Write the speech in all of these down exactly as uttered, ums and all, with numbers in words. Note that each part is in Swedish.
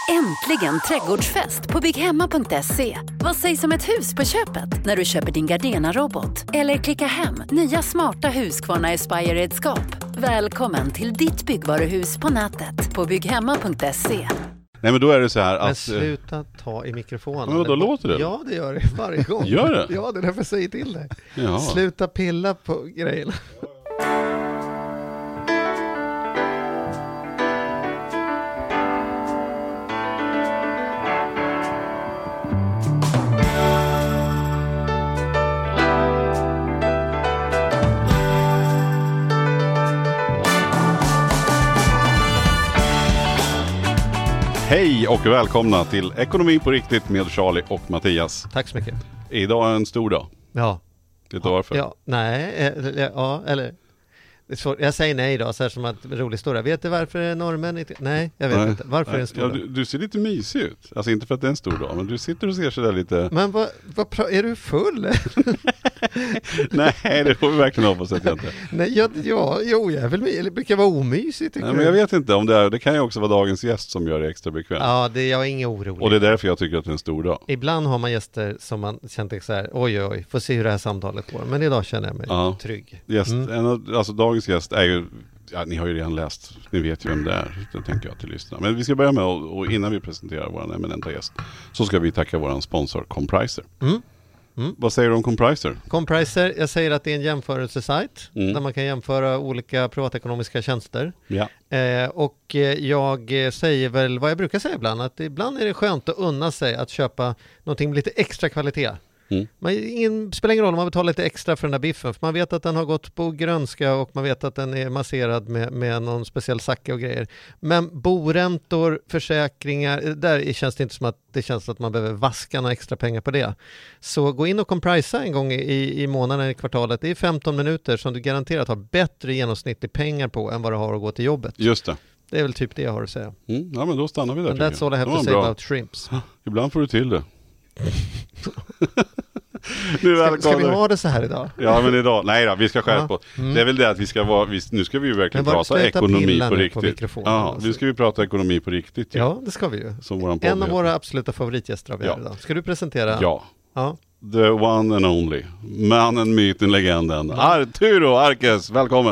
Äntligen trädgårdsfest på bygghemma punkt se. Vad sägs om ett hus på köpet när du köper din Gardena-robot? Eller klicka hem nya smarta Husqvarna Aspire-redskap. Välkommen till ditt byggvaruhus på nätet på bygghemma punkt se. Nej, men då är det så här att... Men sluta ta i mikrofonen. Men då låter det? Ja, det gör det varje gång. Gör det? Ja, det är därför jag säger till dig. Ja. Sluta pilla på grejerna. Hej och välkomna till Ekonomi på riktigt med Charlie och Mattias. Tack så mycket. Idag är en stor dag. Ja. Vet du varför? Ja, nej, eller, ja, eller... Så jag säger nej då, så här som att rolig stora. Vet du varför är norrmän inte? Nej, jag vet nej, inte. Varför nej. Är det en stor ja, dag? Du, du ser lite mysig ut. Alltså inte för att det är en stor dag, men du sitter och ser så där lite... Men vad, vad pra- är du full? Nej, det får vi verkligen hoppas att jag inte. Nej, jag, ja, jo, jag är väl med. Det brukar vara omysigt. Nej, men jag vet inte om det är. Det kan ju också vara dagens gäst som gör det extra bekvämt. Ja, det, jag är ingen orolig. Och det är därför jag tycker att det är en stor dag. Ibland har man gäster som man känner så här, oj, oj, oj, får se hur det här samtalet går. Men idag känner jag mig ja. trygg. Gäst, mm. en av, alltså dagens gäst är ju, ja, ni har ju redan läst, ni vet ju vem det är, det tänker jag till lyssna. Men vi ska börja med, och, och innan vi presenterar vår eminenta gäst, så ska vi tacka vår sponsor Compricer. Mm. Mm. Vad säger du om Compricer? Compricer, jag säger att det är en jämförelsesajt mm. där man kan jämföra olika privatekonomiska tjänster. Ja. Eh, och jag säger väl vad jag brukar säga ibland, att ibland är det skönt att unna sig att köpa någonting med lite extra kvalitet. Mm. Man, ingen, spelar ingen roll om man betalar lite extra för den där biffen, för man vet att den har gått på grönska och man vet att den är masserad med, med någon speciell sacka och grejer. Men boräntor, försäkringar, där känns det inte som att det känns att man behöver vaska några extra pengar på det. Så gå in och comprisa en gång i, i månaden, i kvartalet. Det är femton minuter som du garanterat har bättre genomsnittlig pengar på än vad du har att gå till jobbet. Just det. Det är väl typ det jag har att säga. Mm, ja, men då stannar vi där. And that's all I have to say bra. About shrimps. Ibland får du till det. nu ska, ska vi ha det så här idag? Ja, men idag, nej då, vi ska skärpa ja. mm. Det är väl det att vi ska vara, vi, nu ska vi ju verkligen prata ekonomi på riktigt. På ja, alltså. Nu ska vi prata ekonomi på riktigt. Ja, ja det ska vi ju. Som våran en av våra absoluta favoritgäster har vi ja. här idag. Ska du presentera? Ja. ja. The one and only. Mannen, myten, legenden. Ja. Arturo Arques, välkommen.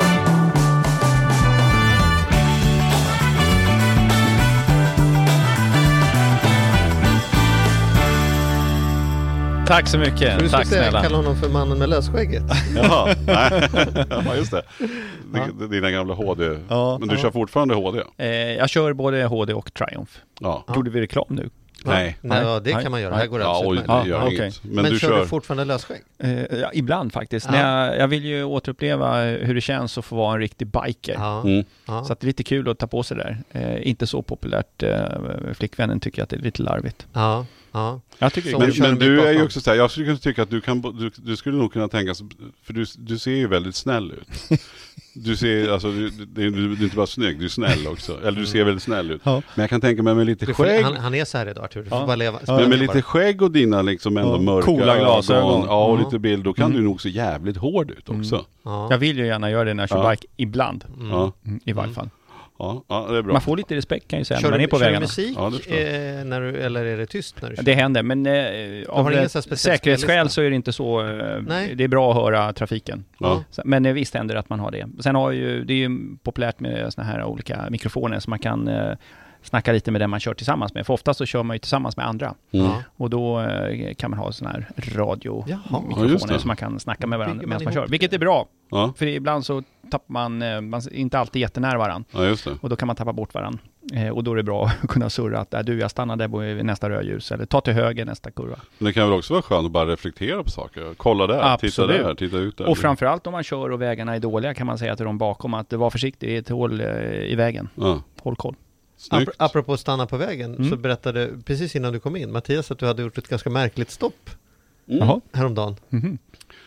Tack så mycket. Du Tack snälla. Kalla honom för mannen med lösskägget. Jaha, nej. Ja, just det. Ja. Dina gamla H D. Ja. Men du ja. kör fortfarande H D? Eh, jag kör både H D och Triumph. Ja. Gjorde vi reklam nu? Nej. Nej, ja, det kan man göra. Här går det ja, absolut oj, det gör ja, inget. okay. Men, Men du kör kör du fortfarande lösskägg? Eh, ja, ibland faktiskt. Ja. När jag, jag vill ju återuppleva hur det känns att få vara en riktig biker. Ja. Mm. Ja. Så att det är lite kul att ta på sig där. Eh, inte så populärt. Eh, flickvännen tycker att det är lite larvigt. Ja. Ja. Jag tycker men men du är ju också så här, jag skulle tycka att du kan du, du skulle nog kunna tänka, för du, du ser ju väldigt snäll ut. Du ser alltså du, du, du, du är inte bara snygg, du är snäll också. Eller du ser väldigt snäll ut. Ja. Men jag kan tänka mig med lite får, skägg. Han, han är så här idag, Artur. Du får ja. bara leva. Men med lite skägg och dina liksom ändå ja. mörka coola glasögon. Ja, och lite bild, då kan mm. du nog se jävligt hård ut också. Mm. Ja. Jag vill ju gärna göra det när jag kör ja. bike ibland. Mm. Ja. Mm. I varje fall. Ja, ja, det är bra. Man får lite respekt kan jag säga kör när man är på kör vägarna. Musik, ja, eh, när du, eller är det tyst när du kör? Det händer, men eh, av det, säkerhetsskäl så är det inte så. Eh, det är bra att höra trafiken. Ja. Så, men eh, visst händer det att man har det. Sen har ju, det är ju populärt med såna här olika mikrofoner som man kan eh, snacka lite med den man kör tillsammans med. För ofta så kör man ju tillsammans med andra. Mm. Och då eh, kan man ha såna här radiomikrofoner ja, som man kan snacka med varandra medan man kör. Vilket är bra. Ja. För ibland så tappar man, eh, man inte alltid jättenära varandra. Ja, just det. Och då kan man tappa bort varandra. Eh, och då är det bra att kunna surra att äh, du, jag stannar där vid nästa rödljus. Eller ta till höger nästa kurva. Men det kan väl också vara skönt att bara reflektera på saker. Kolla där, absolut. Titta där, titta ut där. Och framförallt om man kör och vägarna är dåliga kan man säga till dem bakom att det var försiktigt, det är ett hål eh, i vägen. Ja. Håll koll. Ap- apropå stanna på vägen mm. så berättade precis innan du kom in Mattias att du hade gjort ett ganska märkligt stopp mm. häromdagen. Mm-hmm.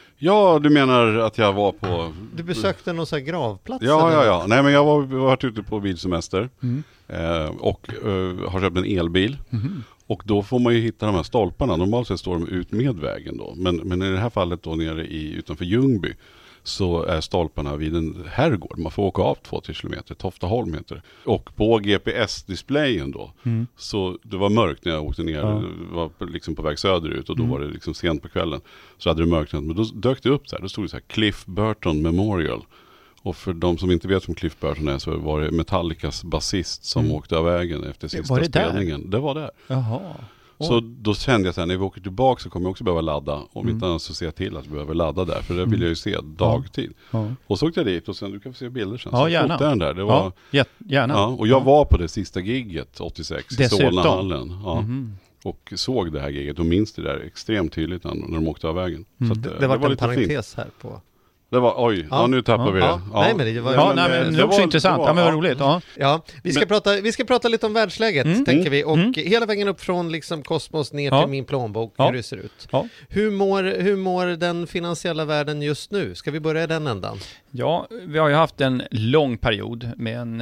Ja, du menar att jag var på... Du besökte någon sån här gravplats? Ja, ja, ja. Nej, men jag var varit ute på bilsemester mm. eh, och eh, har köpt en elbil. Mm. Och då får man ju hitta de här stolparna. Normalt sett står de ut med vägen då. Men, men i det här fallet då nere i, utanför Ljungby så är stolparna vid en herrgård. Man får åka av två till kilometer, Toftaholm heter det. Och på G P S-displayen då, mm. så det var mörkt när jag åkte ner, ja. var liksom på väg söderut och då mm. var det liksom sent på kvällen. Så hade det mörknat, men då dök det upp så här, då stod det så här Cliff Burton Memorial. Och för de som inte vet vem Cliff Burton är så var det Metallicas basist som mm. åkte av vägen efter sista var det spelningen. Där? Det var där. Jaha. Så då kände jag så här, när vi åker tillbaka så kommer jag också behöva ladda. Om mm. inte annars så ser jag till att vi behöver ladda där. För det vill jag ju se dagtid. Ja. Och så åkte jag dit och sen, du kan få se bilder sen. Ja, så gärna. Den där. Det var, ja, gärna. Ja, och jag var på det sista gigget åttiosex i Solnahallen. Ja. Mm. Och såg det här giget och minns det där extremt tydligt när, när de åkte av vägen. Mm. Så att, det, det, det var, var en parentes fint. Här på... Det var, oj, ja, ja nu tappar ja, vi det. Ja. Ja. Nej, men det var, ja, nej, men det var också intressant. Var, ja, men vad roligt. Ja. Ja, vi ska, men, prata, vi ska prata lite om världsläget, mm, tänker vi. Och mm. hela vägen upp från liksom kosmos ner ja. till min plånbok, ja. hur det ser ut. Ja. Hur, mår, hur mår den finansiella världen just nu? Ska vi börja i den ändan? Ja, vi har ju haft en lång period med en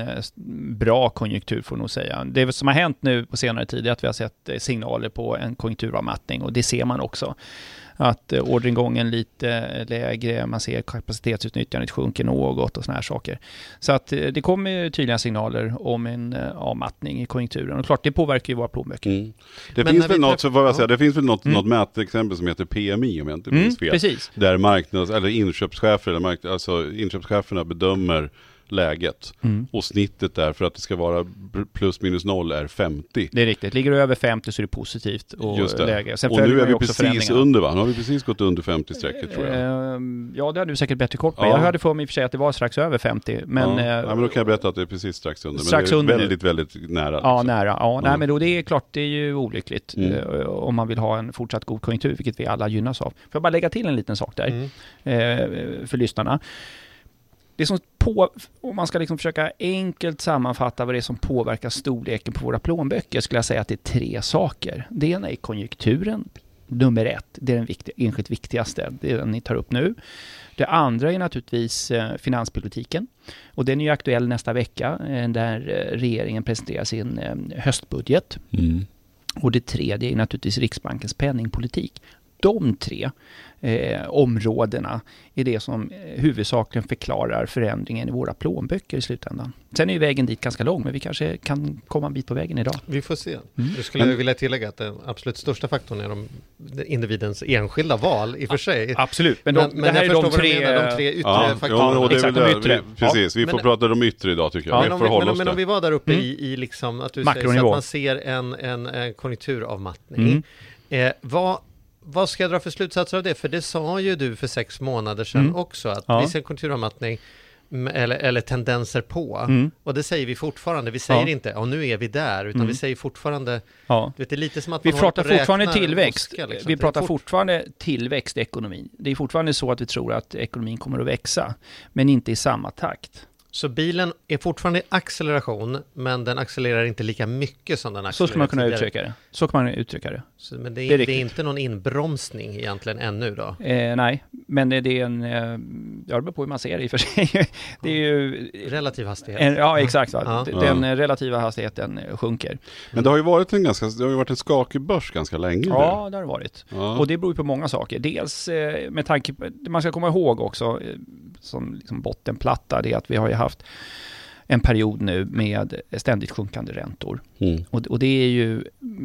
bra konjunktur, får nog säga. Det som har hänt nu på senare tid är att vi har sett signaler på en konjunkturavmattning, och det ser man också. Att eh, orderingången lite lägre, man ser kapacitetsutnyttjandet sjunker något och såna här saker. Så att eh, det kommer tydliga signaler om en eh, avmattning i konjunkturen. Och klart, det påverkar ju våra plånböcker. Mm. Det, Men finns väl något, så vad jag ja. säga, det finns väl något, mm. något mätexempel som heter P M I, om jag inte minns fel. Mm, precis. Där marknads, eller inköpschefer, eller marknads, alltså inköpscheferna bedömer läget. Mm. Och snittet där för att det ska vara plus minus noll är femtio. Det är riktigt. Ligger det över femtio så är det positivt och Just det. läge. Sen och nu är vi precis under, va? Nu har vi precis gått under femtio-strecket, tror jag. Uh, ja, det hade du säkert bättre kort på. Ja. Jag hörde för mig i och för sig att det var strax över femtio. Men, ja. uh, ja, men då kan jag berätta att det är precis strax under. Strax men det är under. väldigt, väldigt nära. Ja, liksom. nära. Ja, ja. Nej, men då det är klart, det är ju olyckligt mm. uh, om man vill ha en fortsatt god konjunktur, vilket vi alla gynnas av. Får jag bara lägga till en liten sak där mm. uh, för lyssnarna. Det som på, om man ska liksom försöka enkelt sammanfatta vad det är som påverkar storleken på våra plånböcker, skulle jag säga att det är tre saker. Det ena är konjunkturen, nummer ett. Det är den viktig, enskilt viktigaste, det är den ni tar upp nu. Det andra är naturligtvis eh, finanspolitiken. Och den är ju aktuell nästa vecka eh, där eh, regeringen presenterar sin eh, höstbudget. Mm. Och det tredje är naturligtvis Riksbankens penningpolitik. De tre eh, områdena är det som eh, huvudsakligen förklarar förändringen i våra plånböcker i slutändan. Sen är ju vägen dit ganska lång, men vi kanske kan komma en bit på vägen idag. Vi får se. Mm. Jag skulle men, vilja tillägga att den absolut största faktorn är de, individens enskilda val i och för sig. Ja, absolut, men, de, men, men det här är de tre, menar, de tre yttre ja, faktorerna. Ja, exakt, de yttre. Vi, precis, vi får men, prata om yttre idag, tycker jag. Ja, vi men, får om, hålla men, oss men om vi var där uppe mm. i, i liksom, att du säger så att man ser en, en, en konjunkturavmattning. Mm. Eh, vad Vad ska jag dra för slutsatser av det? För det sa ju du för sex månader sedan mm. också, att ja. vi ser konjunkturavmattning eller, eller tendenser på. Mm. Och det säger vi fortfarande. Vi säger ja. inte, ja nu är vi där, utan mm. vi säger fortfarande, ja. vet, det är lite som att vi man pratar fortfarande tillväxt. Oskar, liksom. Vi pratar fort... fortfarande tillväxt i ekonomin. Det är fortfarande så att vi tror att ekonomin kommer att växa, men inte i samma takt. Så bilen är fortfarande i acceleration, men den accelererar inte lika mycket som den accelererar. Så ska man kunna uttrycka det. Så kan man uttrycka det. Så, men det är, det, är det är inte någon inbromsning egentligen ännu då? Eh, nej, men det är en... Eh, jag beror på hur man ser det i och för sig. Det är ju... Relativ hastighet. En, ja, exakt. Va? Ja. Den ja. relativa hastigheten sjunker. Men det har ju varit en ganska... Det har ju varit en skakig börs ganska länge. Ja, nu. det har det varit. Ja. Och det beror ju på många saker. Dels eh, med tanke på... Man ska komma ihåg också, eh, som liksom bottenplatta, det är att vi har ju haft en period nu med ständigt sjunkande räntor. Mm. Och, och det är ju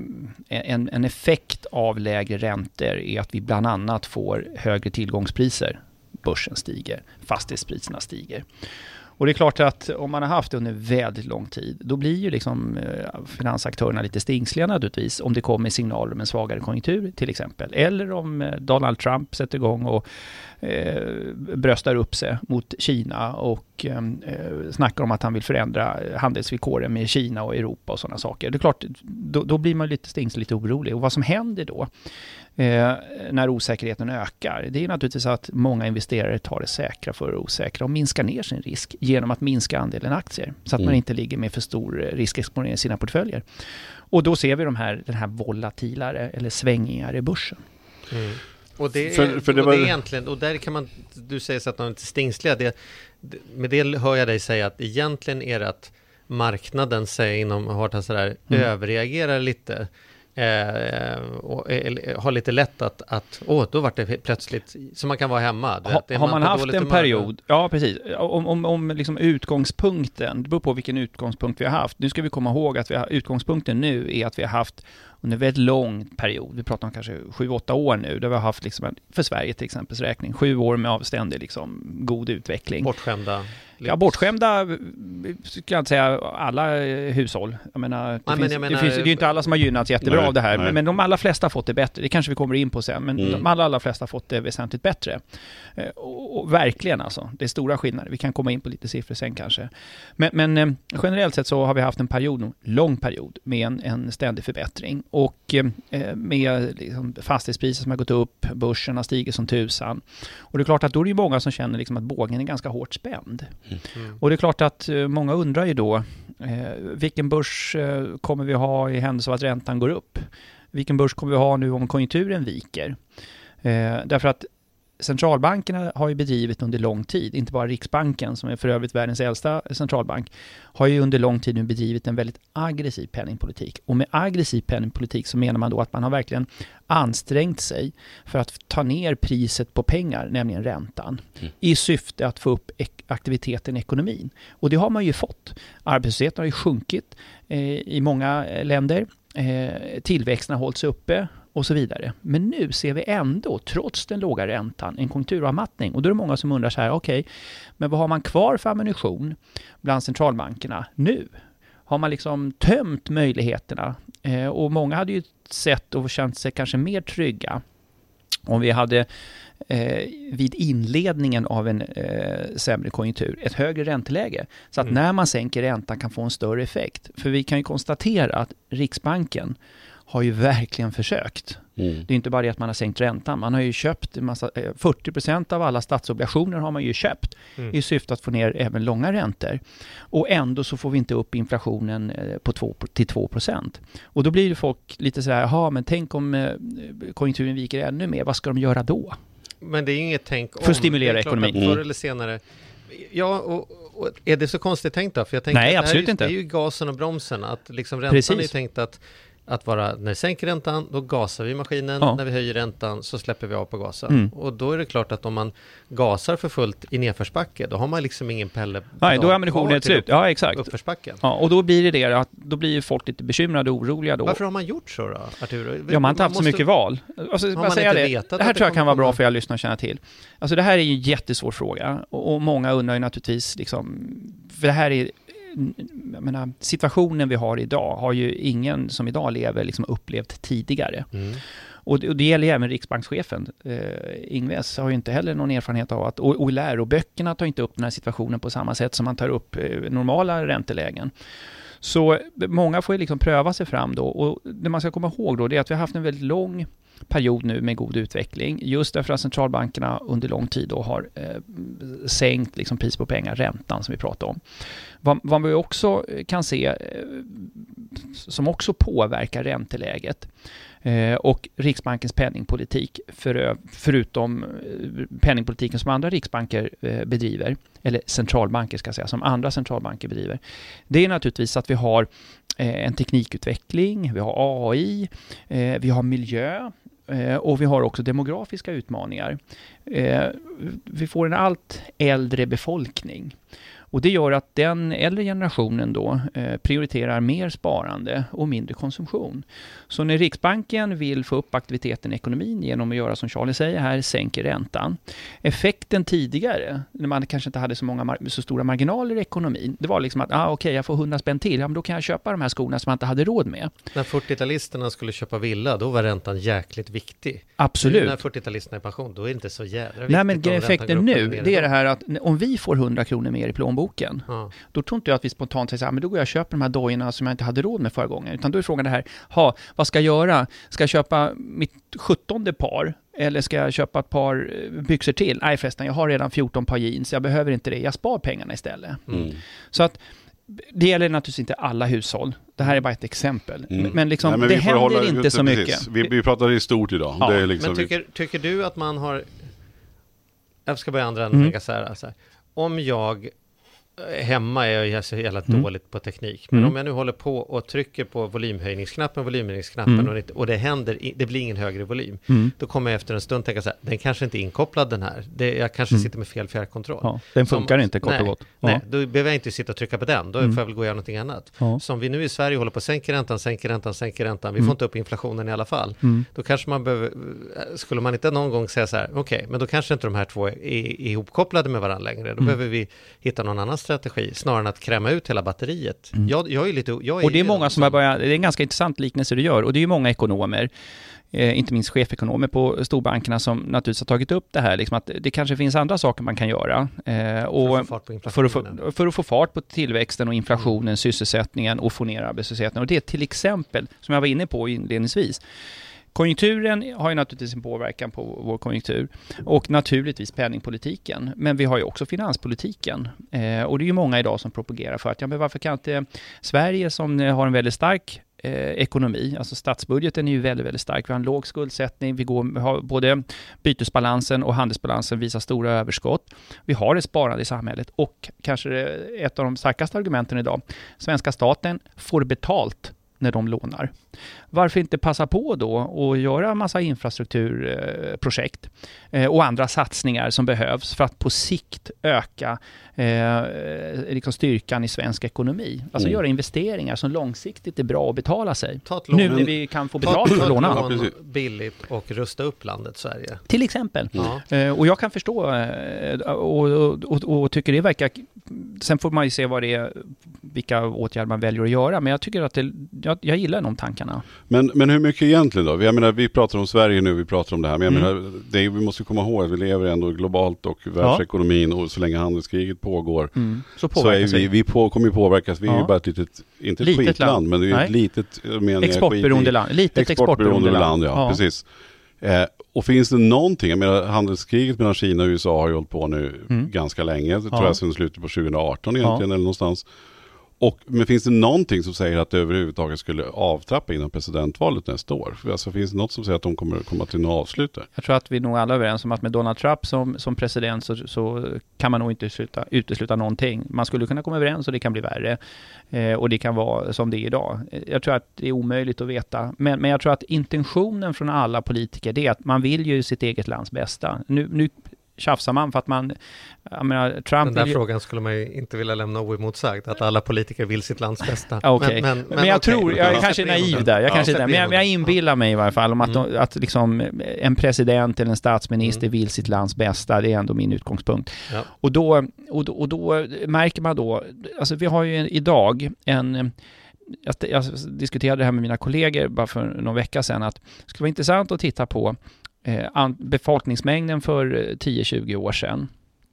en, en effekt av lägre räntor är att vi bland annat får högre tillgångspriser. Börsen stiger, fastighetspriserna stiger. Och det är klart att om man har haft det under väldigt lång tid, då blir ju liksom eh, finansaktörerna lite stingsliga naturligtvis om det kommer signaler om en svagare konjunktur till exempel. Eller om eh, Donald Trump sätter igång och eh, bröstar upp sig mot Kina och eh, snackar om att han vill förändra handelsvillkoren med Kina och Europa och sådana saker. Det är klart, då, då blir man lite stingslig, lite orolig. Och vad som händer då eh, när osäkerheten ökar, det är naturligtvis att många investerare tar det säkra för det osäkra och minskar ner sin risk genom att minska andelen aktier så att mm. man inte ligger med för stor riskexponering i sina portföljer. Och då ser vi de här, den här volatilare eller svängningar i börsen. Mm. Och det är, för, för det och var... det är egentligen, och där kan man, du säger så att de inte är stingsliga, det, det, med det hör jag dig säga att egentligen är det att marknaden säger inom Horta sådär, mm. överreagerar lite. Eh, och eh, har lite lätt att, att åh, då var det plötsligt så man kan vara hemma. Ha, har man, man haft en period, ja precis, om, om, om liksom utgångspunkten, det beror på vilken utgångspunkt vi har haft. Nu ska vi komma ihåg att vi har, utgångspunkten nu är att vi har haft under en väldigt lång period, vi pratar om kanske sju åtta år nu, där vi har haft liksom en, för Sverige till exempel räkning, sju år med avständig liksom god utveckling. Bortskämda. Ja, bortskämda skulle jag inte säga alla hushåll. Jag menar, det, Nej, finns, jag menar, det, finns, det är ju inte alla som har gynnats jättebra nej, av det här, nej. men de allra flesta har fått det bättre. Det kanske vi kommer in på sen, men mm. de allra, allra flesta har fått det väsentligt bättre. Och, och verkligen alltså, det är stora skillnader. Vi kan komma in på lite siffror sen kanske. Men, men generellt sett så har vi haft en period, en lång period, med en, en ständig förbättring. Och eh, med liksom, fastighetspriser som har gått upp, börsen har stigit som tusan. Och det är klart att då är det ju många som känner liksom, att bågen är ganska hårt spänd. Mm. Och det är klart att uh, många undrar ju då eh, vilken börs uh, kommer vi ha i händelse av att räntan går upp? Vilken börs kommer vi ha nu om konjunkturen viker? Eh, därför att centralbankerna har ju bedrivit under lång tid, inte bara Riksbanken som är för övrigt världens äldsta centralbank, har ju under lång tid nu bedrivit en väldigt aggressiv penningpolitik. Och med aggressiv penningpolitik så menar man då att man har verkligen ansträngt sig för att ta ner priset på pengar, nämligen räntan, mm. i syfte att få upp ek- aktiviteten i ekonomin. Och det har man ju fått. Arbetslösheten har ju sjunkit eh, i många länder. Eh, tillväxten har hållits uppe och så vidare. Men nu ser vi ändå, trots den låga räntan, en konjunkturavmattning. Och då är det många som undrar så här, okej, okay, men vad har man kvar för ammunition bland centralbankerna nu? Har man liksom tömt möjligheterna? Eh, och många hade ju sett och känt sig kanske mer trygga om vi hade eh, vid inledningen av en eh, sämre konjunktur ett högre ränteläge. Så att mm. när man sänker räntan kan få en större effekt. För vi kan ju konstatera att Riksbanken har ju verkligen försökt. Mm. Det är inte bara det att man har sänkt räntan. Man har ju köpt en massa, fyrtio procent av alla statsobligationer har man ju köpt mm. i syfte att få ner även långa räntor. Och ändå så får vi inte upp inflationen på två till två procent. Och då blir det folk lite så här, jaha, men tänk om konjunkturen viker ännu mer, vad ska de göra då? Men det är ju inget tänk om. För att stimulera ekonomin. Förr eller senare. Ja, och, och är det så konstigt tänkt då? För jag tänker Nej, att absolut det, är ju, inte. det är ju gasen och bromsen. Att liksom räntan Precis. är ju tänkt att Att vara, när vi sänker räntan, då gasar vi maskinen. Ja. När vi höjer räntan så släpper vi av på gasen. Mm. Och då är det klart att om man gasar för fullt i nedförsbacke, då har man liksom ingen pelle. Nej, då är ammunitionen slut. Ja, exakt. Uppförsbacken. Ja, och då blir det det att då blir folk lite bekymrade och oroliga då. Varför har man gjort så då, Arturo? Ja, man har inte haft så mycket val. Alltså, bara säga det. Det här tror jag kan vara bra för er lyssnare att känna till. Alltså det här är ju en jättesvår fråga. Och, och många undrar ju naturligtvis liksom, för det här är jag menar, situationen vi har idag har ju ingen som idag lever liksom upplevt tidigare. Mm. Och, det, och det gäller ju även riksbankschefen. Eh, Ingves har ju inte heller någon erfarenhet av att, och, och läroböckerna tar inte upp den här situationen på samma sätt som man tar upp eh, normala räntelägen. Så många får ju liksom pröva sig fram då. Och det man ska komma ihåg då, det är att vi har haft en väldigt lång period nu med god utveckling. Just därför att centralbankerna under lång tid då har eh, sänkt liksom pris på pengar, räntan som vi pratar om. Vad, vad vi också kan se eh, som också påverkar ränteläget eh, och Riksbankens penningpolitik för, förutom eh, penningpolitiken som andra riksbanker eh, bedriver, eller centralbanker ska jag säga, som andra centralbanker bedriver. Det är naturligtvis att vi har eh, en teknikutveckling, vi har A I, eh, vi har miljö, och vi har också demografiska utmaningar. Vi får en allt äldre befolkning. Och det gör att den äldre generationen då prioriterar mer sparande och mindre konsumtion. Så när Riksbanken vill få upp aktiviteten i ekonomin genom att göra som Charlie säger här, sänker räntan. Effekten tidigare, när man kanske inte hade så, många, så stora marginaler i ekonomin, det var liksom att ah, okej, okay, jag får hundra spänn till, ja, men då kan jag köpa de här skorna som man inte hade råd med. När fyrtiotalisterna skulle köpa villa, då var räntan jäkligt viktig. Absolut. Nu när fyrtiotalisterna är pension, då är det inte så jävla viktigt. Nej, men effekten nu, det är det här att om vi får hundra kronor mer i plånboken, ja. Då tror inte jag att vi spontant säger så här, men då går jag och köper de här dojorna som jag inte hade råd med förra gången. Utan då är frågan det här, ha, vad ska jag göra? Ska jag köpa mitt sjuttonde par? Eller ska jag köpa ett par byxor till? Nej förresten, jag har redan fjorton par jeans, jag behöver inte det. Jag spar pengarna istället. Mm. Så att det gäller naturligtvis inte alla hushåll. Det här är bara ett exempel. Mm. Men, liksom, Nej, men det händer inte ut, så precis. mycket. Vi, vi pratar i stort idag. Ja. Det är liksom men tycker, tycker du att man har... Jag ska börja andra änden. Mm. Så här, alltså, om jag hemma är jag så jävla mm. dåligt på teknik. Men mm. om jag nu håller på och trycker på volymhöjningsknappen, volymhöjningsknappen mm. och, det, och det händer, det blir ingen högre volym. Mm. Då kommer jag efter en stund tänka så här, den kanske inte är inkopplad den här. Det, jag kanske mm. sitter med fel fjärrkontroll. Ja, den funkar Som, inte kort nej, och gott. Ja. Nej, då behöver jag inte sitta och trycka på den. Då mm. får jag väl gå och göra någonting annat. Ja. Som vi nu i Sverige håller på att sänka räntan, sänka räntan, sänka räntan. Vi mm. får inte upp inflationen i alla fall. Mm. Då kanske man behöver, skulle man inte någon gång säga så här, okej, okay, men då kanske inte de här två är, är ihopkopplade med varandra längre. Då mm. behöver vi hitta någon annan strategi snarare än att kräma ut hela batteriet. Mm. Jag, jag är lite... Jag är och det är många som har börjat, det är en ganska intressant liknelse du gör, och det är ju många ekonomer, eh, inte minst chefekonomer på storbankerna, som naturligtvis har tagit upp det här, liksom att det kanske finns andra saker man kan göra. Eh, och för, att få för, att få, för att få fart på tillväxten och inflationen, mm. sysselsättningen och få ner arbetslösheten. Och det är till exempel, som jag var inne på inledningsvis, konjunkturen har ju naturligtvis en påverkan på vår konjunktur, och naturligtvis penningpolitiken, men vi har ju också finanspolitiken, eh, och det är ju många idag som propagerar för att ja, men varför kan inte Sverige, som har en väldigt stark eh, ekonomi, alltså statsbudgeten är ju väldigt, väldigt stark, vi har en låg skuldsättning, vi, går, vi har både bytesbalansen och handelsbalansen visar stora överskott, vi har ett sparande i samhället, och kanske ett av de starkaste argumenten idag, svenska staten får betalt när de lånar. Varför inte passa på då och göra en massa infrastrukturprojekt eh, och andra satsningar som behövs för att på sikt öka eh, liksom styrkan i svensk ekonomi. Alltså mm. göra investeringar som långsiktigt är bra att betala sig. Nu när vi kan få betalt för att låna. Ta ett lån billigt och rusta upp landet Sverige. Till exempel. Mm. Eh, och jag kan förstå eh, och, och, och, och tycker det verkar... Sen får man ju se vad det är, vilka åtgärder man väljer att göra. Men jag tycker att det, jag, jag gillar de tankarna. Men, men hur mycket egentligen då? Jag menar, vi pratar om Sverige nu, vi pratar om det här. Men jag mm. menar, det, vi måste komma ihåg att vi lever ändå globalt och världsekonomin, ja. Och så länge handelskriget pågår mm. så, så är vi, vi på, kommer ju påverkas. Vi ja. är ju bara ett litet, inte ett litet skitland, land. men det är Nej. ett litet... Exportberoende land. Litet exportberoende land, land ja, ja. Precis. Eh, och finns det någonting, jag menar, handelskriget mellan Kina och U S A har ju hållit på nu mm. ganska länge, det ja. tror jag sedan slutet på tjugo arton egentligen, ja. eller någonstans. Och, men finns det någonting som säger att det överhuvudtaget skulle avtrappa innan presidentvalet nästa år? Alltså, finns det något som säger att de kommer att komma till något avslut där? Jag tror att vi är nog alla överens om att med Donald Trump som, som president så, så kan man nog inte utesluta, utesluta någonting. Man skulle kunna komma överens och det kan bli värre. Eh, och det kan vara som det är idag. Jag tror att det är omöjligt att veta. Men, men jag tror att intentionen från alla politiker det är att man vill ju sitt eget lands bästa. Nu, nu tjafsar man för att man... Jag menar, Trump den där ju... frågan skulle man ju inte vilja lämna oemotsagd, att alla politiker vill sitt lands bästa. Okay. Men, men, men, men jag okay. tror, jag är kanske naiv där, jag, ja, kanske där. Men, jag, men jag inbillar mig i varje fall om att, mm. att liksom en president eller en statsminister mm. vill sitt lands bästa, det är ändå min utgångspunkt. Ja. Och, då, och, då, och då märker man då, alltså vi har ju idag en... Jag, jag diskuterade det här med mina kollegor bara för någon vecka sedan, att det skulle vara intressant att titta på eh, befolkningsmängden för tio till tjugo år sedan.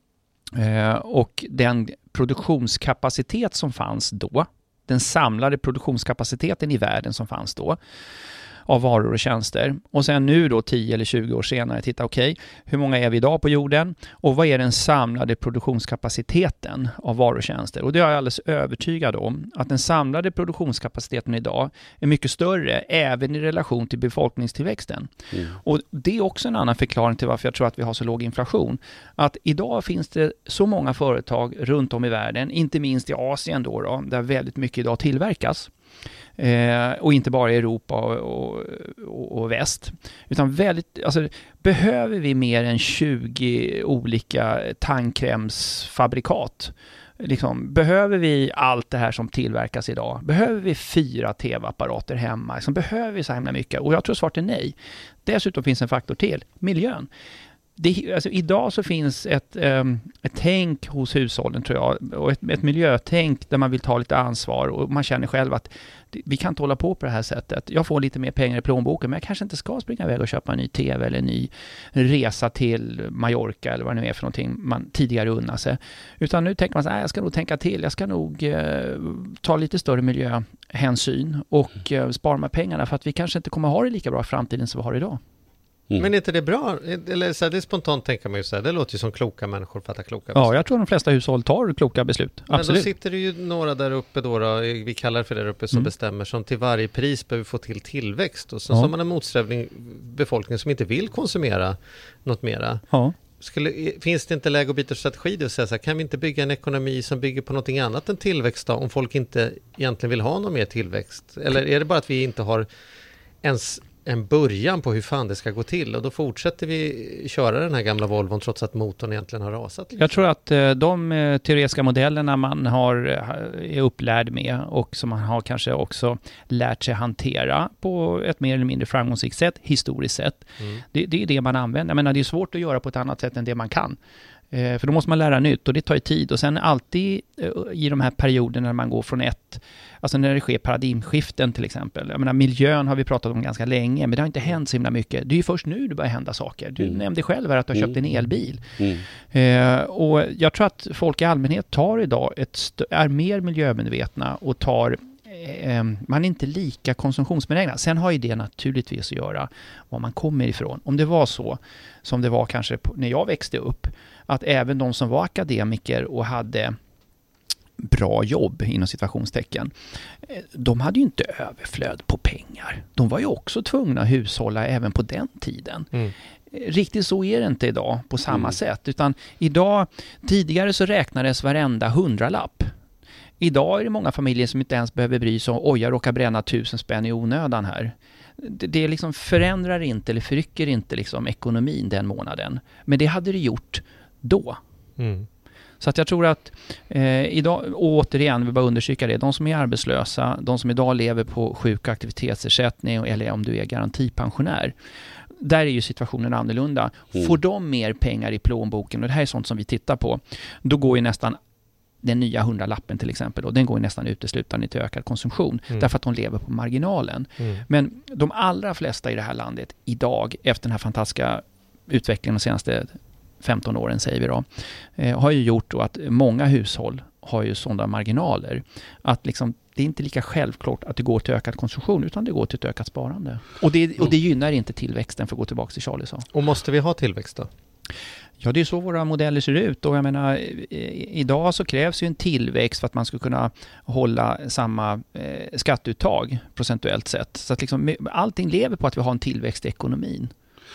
Eh, och den produktionskapacitet som fanns då, den samlade produktionskapaciteten i världen som fanns då av varor och tjänster. Och sen nu då tio eller tjugo år senare titta okej, okay, hur många är vi idag på jorden och vad är den samlade produktionskapaciteten av varor och tjänster? Och det är jag alldeles övertygad om att den samlade produktionskapaciteten idag är mycket större även i relation till befolkningstillväxten. Mm. Och det är också en annan förklaring till varför jag tror att vi har så låg inflation. Att idag finns det så många företag runt om i världen, inte minst i Asien då, då där väldigt mycket idag tillverkas. Eh, och inte bara i Europa och, och, och, och väst, utan väldigt, alltså, behöver vi mer än tjugo olika tandkrämsfabrikat? Liksom, behöver vi allt det här som tillverkas idag? Behöver vi fyra tv-apparater hemma? Liksom, behöver vi så himla mycket? Och jag tror svart är nej. Dessutom finns en faktor till, miljön. Det, alltså, idag så finns ett, um, ett tänk hos hushållen tror jag, och ett, ett miljötänk där man vill ta lite ansvar och man känner själv att vi kan inte hålla på på det här sättet. Jag får lite mer pengar i plånboken, men jag kanske inte ska springa iväg och köpa en ny tv eller en ny resa till Mallorca eller vad det nu är för någonting man tidigare unnade sig. Utan nu tänker man så här, jag ska nog tänka till, jag ska nog eh, ta lite större miljöhänsyn och eh, spara de här pengarna för att vi kanske inte kommer ha det lika bra i framtiden som vi har idag. Mm. Men är inte det bra? Eller så här, det är spontant tänker man ju så här, det låter ju som kloka människor fattar kloka beslut. Ja, jag tror de flesta hushåll tar kloka beslut. Men absolut. Då sitter det ju några där uppe då, då vi kallar det för där uppe som mm. bestämmer, som till varje pris behöver få till tillväxt. Och så ja. har man en motsträvning befolkning som inte vill konsumera något mera. Ja. skulle, finns det inte läge att byta strategi och säga så här, kan vi inte bygga en ekonomi som bygger på någonting annat än tillväxt då, om folk inte egentligen vill ha någon mer tillväxt? Eller är det bara att vi inte har ens en början på hur fan det ska gå till och då fortsätter vi köra den här gamla Volvon trots att motorn egentligen har rasat? Jag tror att de teoretiska modellerna man har är upplärd med och som man har kanske också lärt sig hantera på ett mer eller mindre framgångsrikt sätt, historiskt sett. Mm. Det, det är det man använder. Jag menar, det är svårt att göra på ett annat sätt än det man kan. För då måste man lära nytt och det tar ju tid. Och sen alltid i de här perioderna när man går från ett, alltså när det sker paradigmskiften till exempel. Jag menar, miljön har vi pratat om ganska länge, men det har inte hänt så himla mycket. Det är ju först nu det börjar hända saker. Du mm. nämnde själv här att du har köpt en elbil. Mm. Eh, och jag tror att folk i allmänhet tar idag ett st- är mer miljömedvetna och tar man är inte lika konsumtionsbenägna. Sen har ju det naturligtvis att göra var man kommer ifrån. Om det var så som det var kanske när jag växte upp, att även de som var akademiker och hade bra jobb inom situationstecken, de hade ju inte överflöd på pengar. De var ju också tvungna att hushålla även på den tiden. Mm. Riktigt så är det inte idag på samma mm. sätt, utan idag, tidigare så räknades varenda hundralapp. Idag är det många familjer som inte ens behöver bry sig om oj, jag råkar bränna tusen spänn i onödan här. Det, det liksom förändrar inte eller förrycker inte liksom ekonomin den månaden. Men det hade det gjort då. Mm. Så att jag tror att eh, idag, och återigen vill bara undersöka det, de som är arbetslösa, de som idag lever på sjuk- och aktivitetsersättning eller om du är garantipensionär, där är ju situationen annorlunda. Mm. Får de mer pengar i plånboken, och det här är sånt som vi tittar på, då går ju nästan den nya hundralappen till exempel, och den går nästan uteslutande till ökad konsumtion mm. därför att de lever på marginalen. Mm. Men de allra flesta i det här landet idag, efter den här fantastiska utvecklingen de senaste femton åren säger vi då, eh, har ju gjort då att många hushåll har ju sådana marginaler att liksom, det är inte lika självklart att det går till ökad konsumtion utan det går till ett ökat sparande. Och det, och det gynnar inte tillväxten, för att gå tillbaka till Charlie sa. Och måste vi ha tillväxt då? Ja, det är så våra modeller ser ut, och jag menar, idag så krävs ju en tillväxt för att man ska kunna hålla samma eh, skatteuttag procentuellt sett. Så att liksom, allting lever på att vi har en tillväxt i ekonomin.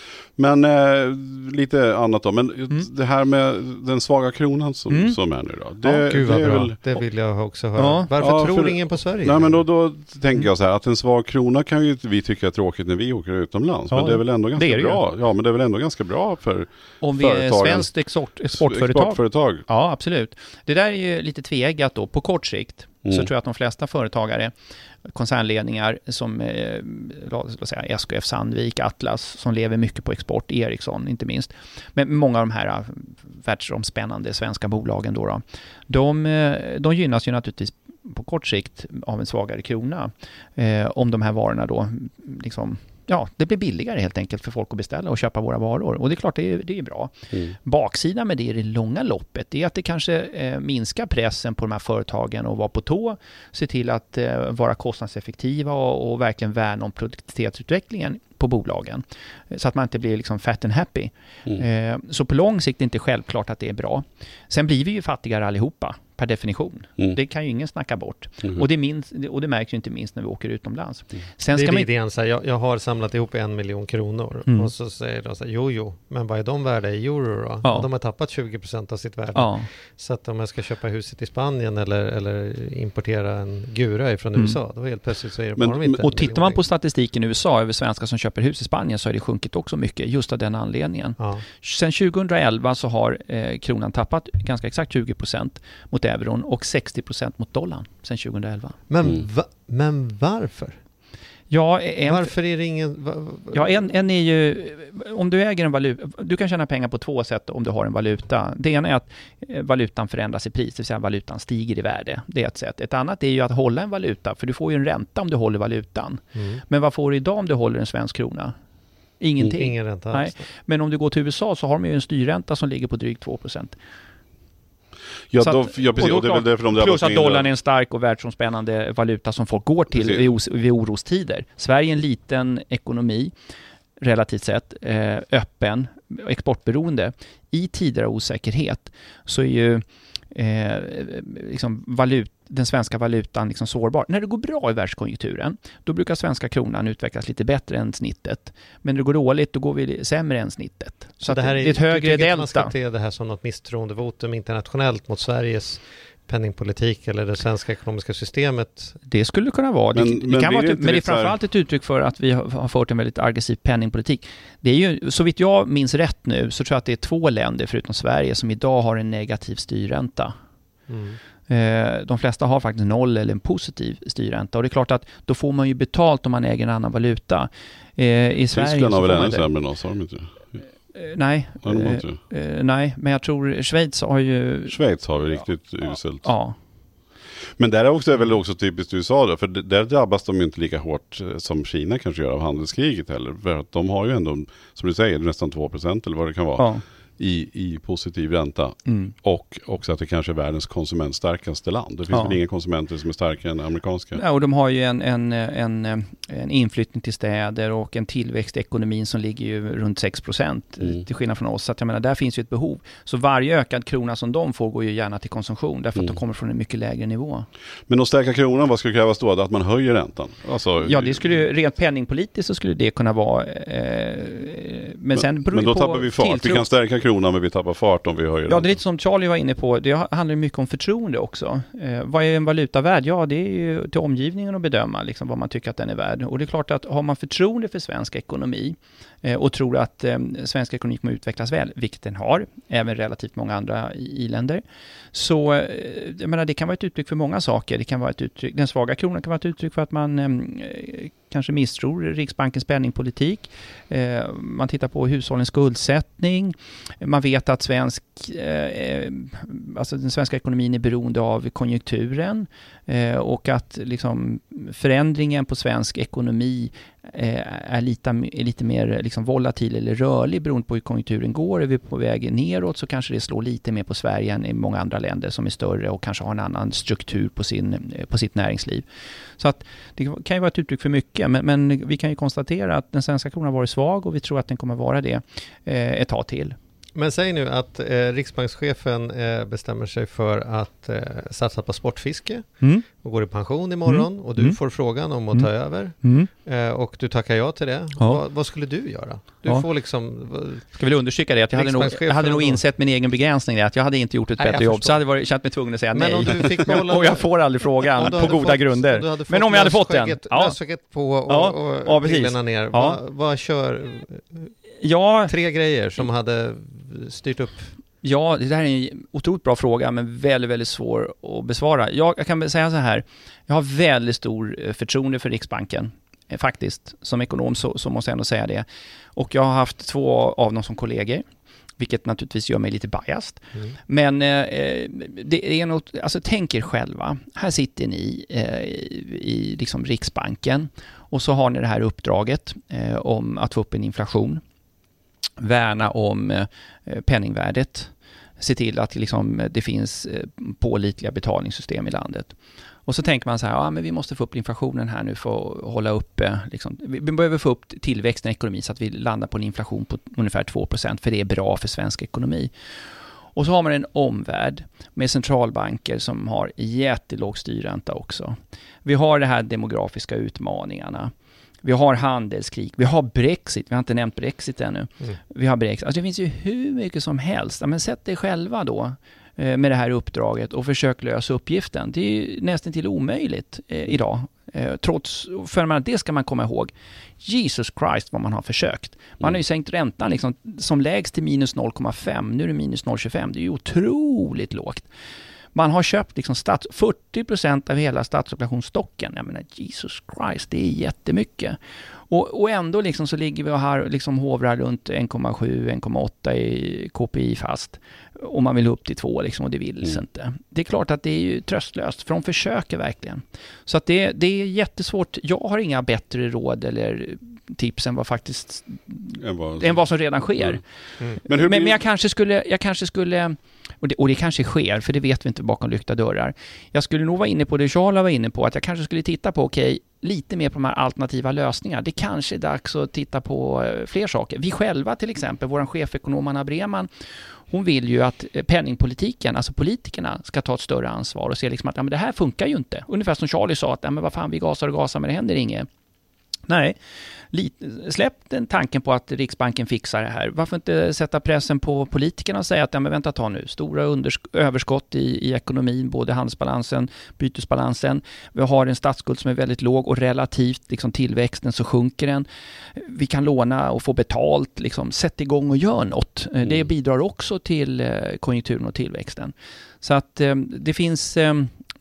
Men eh, lite annat då, men mm. det här med den svaga kronan som, mm. som är nu då. Det, ja, gud vad det, är bra. Väl, det vill jag också höra. Ja. Varför ja, tror för, ingen på Sverige? Nej, men då, då tänker mm. jag så här, att en svag krona kan ju vi tycka är tråkigt när vi åker utomlands. Ja, men det är väl ändå ganska det det bra. Ja, men det är väl ändå ganska bra för om vi är svenskt export, exportföretag. exportföretag. Ja, absolut. Det där är ju lite tveeggat då. På kort sikt mm. så tror jag att de flesta företagare, koncernledningar som eh, låt säga S K F Sandvik, Atlas, som lever mycket på export, Ericsson inte minst, men många av de här världsomspännande svenska bolagen då, då de, de gynnas ju naturligtvis på kort sikt av en svagare krona eh, om de här varorna då liksom, ja, det blir billigare helt enkelt för folk att beställa och köpa våra varor. Och det är klart, det är, det är bra. Mm. Baksidan med det i det långa loppet är att det kanske eh, minskar pressen på de här företagen och vara på tå, se till att eh, vara kostnadseffektiva och, och verkligen värna om produktivitetsutvecklingen på bolagen. Så att man inte blir liksom fat and happy. Mm. Eh, så på lång sikt är det inte självklart att det är bra. Sen blir vi ju fattigare allihopa per definition. Mm. Det kan ju ingen snacka bort. Mm. Och, det minst, och det märks ju inte minst när vi åker utomlands. Mm. Sen det ska är man... idén så här, jag, jag har samlat ihop en miljon kronor mm. och så säger de så här, jo jo, men vad är de värda i euro då? Ja. Och de har tappat tjugo procent av sitt värde. Ja. Så att om jag ska köpa huset i Spanien eller, eller importera en gura ifrån mm. U S A, då helt plötsligt så är det men, bara inte. Och tittar man på statistiken i U S A över svenskar som köper hus i Spanien, så har det sjunkit också mycket just av den anledningen. Ja. Sen tjugohundraelva så har eh, kronan tappat ganska exakt tjugo procent mot euron och sextio procent mot dollarn sen tjugohundraelva. Men, mm. va, men varför? Ja, en, varför är det ingen... Va, va, ja, en, en är ju... Om du äger en valuta... Du kan tjäna pengar på två sätt om du har en valuta. Det ena är att valutan förändras i pris, det vill säga valutan stiger i värde. Det är ett sätt. Ett annat är ju att hålla en valuta, för du får ju en ränta om du håller valutan. Mm. Men vad får du idag om du håller en svensk krona? Ingenting. Mm, ingen ränta alls. Nej. Men om du går till U S A så har de ju en styrränta som ligger på drygt två procent. Ja, då, att, ja, precis. Och, och det är väl därför de plus att dollarn är en stark och världsomspännande valuta som folk går till vid, vid orostider. Sverige är en liten ekonomi, relativt sett, eh, öppen, exportberoende. I tider av osäkerhet så är ju eh, liksom valut, den svenska valutan liksom sårbar. När det går bra i världskonjunkturen, då brukar svenska kronan utvecklas lite bättre än snittet. Men när det går dåligt, då går vi sämre än snittet. Så, så det, här är, det är ett högre delta. Man ska se det här som något misstroendevotum internationellt mot Sveriges penningpolitik eller det svenska ekonomiska systemet? Det skulle kunna vara. Men det, det, kan vara, men det är framförallt ett uttryck för att vi har fört en väldigt aggressiv penningpolitik. Det är ju, så vitt jag minns rätt nu, så tror jag att det är två länder förutom Sverige som idag har en negativ styrränta. Mm. De flesta har faktiskt noll eller en positiv styrränta. Och det är klart att då får man ju betalt om man äger en annan valuta. I Sverige Tyskland har väl ännu sämre än oss, har de inte? Uh, nej, uh, uh, nej, men jag tror Schweiz har ju... Schweiz har vi riktigt ja. uselt. Ja. Men där är också, är väl också typiskt U S A då, för där drabbas de ju inte lika hårt som Kina kanske gör av handelskriget heller. För att de har ju ändå, som du säger, nästan två procent eller vad det kan vara. Ja. I, i positiv ränta. Mm. Och också att det kanske är världens konsumentstarkaste land. Det finns ja. väl inga konsumenter som är starkare än amerikanska. Ja, och de har ju en, en, en, en inflyttning till städer och en tillväxt i ekonomin som ligger ju runt sex procent mm. till skillnad från oss. Så att jag menar, där finns ju ett behov. Så varje ökad krona som de får går ju gärna till konsumtion därför att mm. de kommer från en mycket lägre nivå. Men att stärka kronan, vad skulle krävas då? Att man höjer räntan? Alltså, ja, det skulle ju, rent penningpolitiskt så skulle det kunna vara eh, men, men sen beror men då på tappar vi fart. Tilltro. Vi kan stärka kronan men vi tappar fart om vi höjer. Ja, det är lite som Charlie var inne på. Det handlar mycket om förtroende också. Eh, vad är en valuta värd? Ja, det är ju till omgivningen att bedöma liksom, vad man tycker att den är värd. Och det är klart att har man förtroende för svensk ekonomi eh, och tror att eh, svensk ekonomi kommer utvecklas väl, vilket den har, även relativt många andra i-länder, så eh, jag menar, det kan vara ett uttryck för många saker. Det kan vara ett uttryck, den svaga kronan kan vara ett uttryck för att man eh, kanske misstror Riksbankens penningpolitik. Eh, man tittar på hushållens skuldsättning. Man vet att svensk, eh, alltså den svenska ekonomin är beroende av konjunkturen eh, och att liksom, förändringen på svensk ekonomi eh, är, lite, är lite mer liksom, volatil eller rörlig beroende på hur konjunkturen går. Är vi på väg neråt så kanske det slår lite mer på Sverige än i många andra länder som är större och kanske har en annan struktur på, sin, på sitt näringsliv. Så att det kan ju vara ett uttryck för mycket, men, men vi kan ju konstatera att den svenska kronan har varit svag och vi tror att den kommer vara det eh, ett tag till. Men säg nu att eh, riksbankschefen eh, bestämmer sig för att eh, satsa på sportfiske mm. och går i pension imorgon mm. och du mm. får frågan om att mm. ta över mm. eh, och du tackar ja till det. Ja. Va, vad skulle du göra? Du ja. får liksom... Ska väl undersöka det att jag hade nog, jag hade nog insett min egen begränsning där, att jag hade inte gjort ett nej, bättre jobb så hade jag varit, känt mig tvungen att säga men nej. Om du fick behålla, och jag får aldrig frågan på goda fått, grunder. Om men om jag hade fått den. Ja. Lösöket på och, ja. och, och brillorna ner. Ja. Vad, vad kör... Ja. Tre grejer som hade styrt upp. Ja, det här är en otroligt bra fråga men väldigt, väldigt svår att besvara. Jag, jag kan säga så här, jag har väldigt stor förtroende för Riksbanken. Faktiskt, som ekonom så, så måste jag ändå säga det. Och jag har haft två av dem som kollegor, vilket naturligtvis gör mig lite biased. Mm. Men eh, det är något, alltså tänk er själva, här sitter ni eh, i, i liksom Riksbanken och så har ni det här uppdraget eh, om att få upp en inflation. Värna om eh, penningvärdet, se till att liksom, det finns eh, pålitliga betalningssystem i landet. Och så tänker man så här, ja, men vi måste få upp inflationen här nu för att hålla uppe, liksom, vi behöver få upp tillväxten i ekonomin så att vi landar på en inflation på ungefär två procent, för det är bra för svensk ekonomi. Och så har man en omvärld med centralbanker som har jättelåg styrränta också. Vi har de här demografiska utmaningarna. Vi har handelskrig, vi har Brexit, vi har inte nämnt Brexit ännu. Mm. Vi har Brexit. Alltså det finns ju hur mycket som helst. Men sätt dig själva då eh, med det här uppdraget och försök lösa uppgiften. Det är ju nästan till omöjligt eh, idag. Eh, trots, för man, det ska man komma ihåg. Jesus Christ vad man har försökt. Man mm. har ju sänkt räntan liksom, som lägst till minus noll komma fem. Nu är det minus noll komma tjugofem. Det är ju otroligt lågt. Man har köpt liksom stats, fyrtio procent av hela statsobligationsstocken. Jag menar, Jesus Christ, det är jättemycket. Och, och ändå liksom så ligger vi här liksom hovrar runt en komma sju en komma åtta i K P I fast. Och man vill upp till två liksom, och det vill mm. inte. Det är klart att det är ju tröstlöst, för de försöker verkligen. Så att det, det är jättesvårt. Jag har inga bättre råd eller tips än vad faktiskt än vad, än vad som redan sker. Mm. Mm. Men, hur blir... men, men jag kanske skulle jag kanske skulle Och det, och det kanske sker, för det vet vi inte bakom lyckta dörrar. Jag skulle nog vara inne på det Charles var inne på, att jag kanske skulle titta på, okej, okay, lite mer på de här alternativa lösningarna. Det kanske är dags att titta på fler saker. Vi själva till exempel, vår chefekonom Anna Breman, hon vill ju att penningpolitiken, alltså politikerna, ska ta ett större ansvar och se liksom att ja, men det här funkar ju inte. Ungefär som Charlie sa, att ja, men vad fan, vi gasar och gasar men det händer inget. Nej, släpp den tanken på att Riksbanken fixar det här. Varför inte sätta pressen på politikerna och säga att ja, men vänta ta nu, stora undersk- överskott i, i ekonomin, både handelsbalansen, bytesbalansen. Vi har en statsskuld som är väldigt låg och relativt liksom, tillväxten så sjunker den. Vi kan låna och få betalt, liksom, sätt igång och gör något. Mm. Det bidrar också till eh, konjunkturen och tillväxten. Så att eh, det finns... Eh,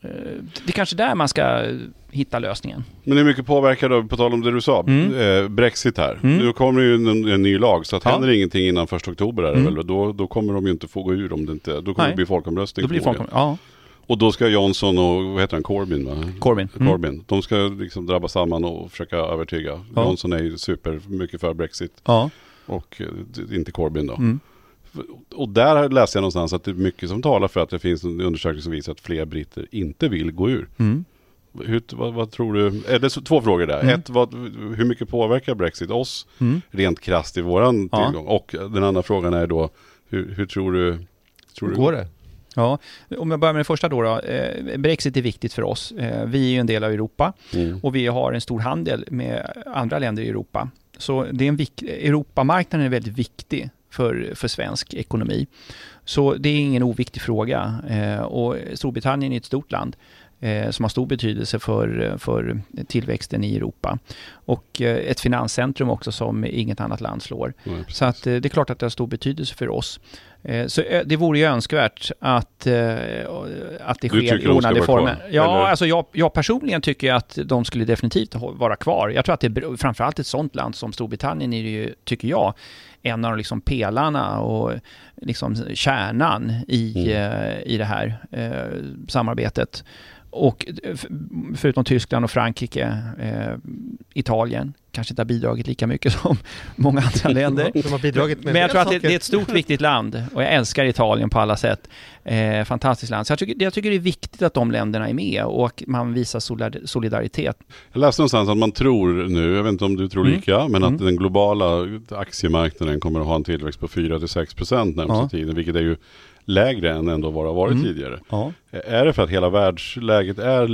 det är kanske där man ska hitta lösningen. Men det är mycket påverkad, på tal om det du sa, mm. eh, Brexit här. Mm. Nu kommer ju en, en ny lag, så att ja. händer ingenting innan första oktober är mm. väl, då, då kommer de ju inte få gå ur om det inte, då kommer Nej. det bli folkomröstning. Då blir folkom- ja. Och då ska Johnson och, vad heter han, Corbyn va? Corbyn. Mm. Corbyn. De ska liksom drabba samman och försöka övertyga. Ja. Johnson är ju super mycket för Brexit. Ja. Och eh, inte Corbyn då. Mm. Och där läste jag någonstans att det är mycket som talar för att det finns en undersökning som visar att fler britter inte vill gå ur. Mm. Hur, vad, vad tror du? Är det så, två frågor där. Mm. Ett, vad, hur mycket påverkar Brexit oss mm. rent krasst i våran ja. tillgång? Och den andra frågan är då, hur, hur tror du... Tror hur du går det? Ja, om jag börjar med det första då. då eh, Brexit är viktigt för oss. Eh, vi är ju en del av Europa mm. och vi har en stor handel med andra länder i Europa. Så det är en vik- Europamarknaden är väldigt viktig för, för svensk ekonomi. Så det är ingen oviktig fråga. Eh, och Storbritannien är ett stort land eh, som har stor betydelse för, för tillväxten i Europa. Och eh, ett finanscentrum också som inget annat land slår. Mm, så att, eh, det är klart att det har stor betydelse för oss. Eh, så eh, det vore ju önskvärt att, eh, att det sker i ordnade former. Ja, alltså jag, jag personligen tycker att de skulle definitivt vara kvar. Jag tror att det är framförallt ett sånt land som Storbritannien är ju, tycker jag, en av liksom pelarna och liksom kärnan i, mm. eh, i det här eh, samarbetet. Och förutom Tyskland och Frankrike, eh, Italien kanske inte har bidragit lika mycket som många andra länder. De har bidragit med Men jag tror att det, det är ett stort viktigt land och jag älskar Italien på alla sätt. Eh, fantastiskt land. Så jag tycker, jag tycker det är viktigt att de länderna är med och man visar solidaritet. Jag läste någonstans att man tror nu, jag vet inte om du tror lika, mm. men att mm. den globala aktiemarknaden kommer att ha en tillväxt på fyra till sex procent närmsta ja. tiden, vilket är ju lägre än ändå vad det har varit mm. tidigare. Ja. Är det för att hela världsläget är,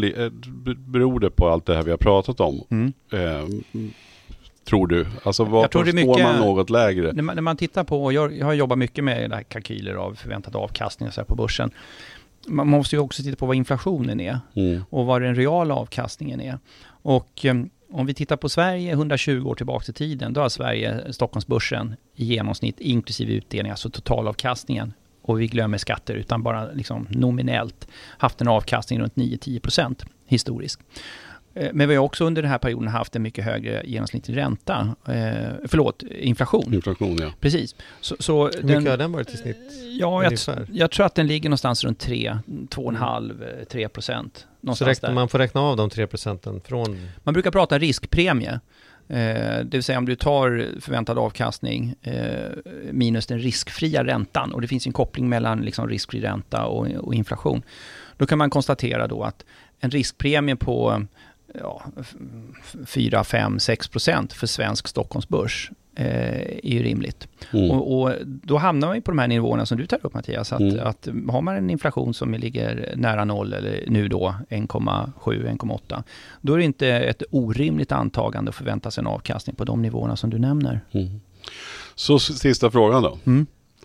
beror det på allt det här vi har pratat om? Mm. Eh, tror du? Alltså vad jag tror det är mycket, man något lägre? När man, när man tittar på, jag, jag har jobbat mycket med där kalkyler av förväntad avkastning och så här på börsen. Man måste ju också titta på vad inflationen är mm. och vad den reala avkastningen är. Och um, om vi tittar på Sverige hundratjugo år tillbaka i tiden, då har Sverige, Stockholmsbörsen i genomsnitt inklusive utdelning, alltså totalavkastningen, och vi glömmer skatter utan bara liksom nominellt haft en avkastning runt nio till tio procent historiskt. Men vi har också under den här perioden haft en mycket högre genomsnittlig ränta. Eh, förlåt, inflation. Inflation, ja. Precis. Så, så Hur mycket den, har den varit i snitt? Ja, jag, jag tror att den ligger någonstans runt tre, två komma fem, tre procent. Så räknar, man får räkna av de tre procenten från... Man brukar prata riskpremie. Eh, det vill säga om du tar förväntad avkastning eh, minus den riskfria räntan, och det finns en koppling mellan liksom riskfri ränta och, och inflation. Då kan man konstatera då att en riskpremie på ja, fyra, fem, sex procent för svensk Stockholmsbörs eh, är ju rimligt. Mm. Och, och då hamnar man ju på de här nivåerna som du tar upp, Mattias. Att, mm. att har man en inflation som ligger nära noll eller nu då ett komma sju, ett komma åtta, då är det inte ett orimligt antagande att förvänta sig en avkastning på de nivåerna som du nämner. Mm. Så sista frågan då. Mm.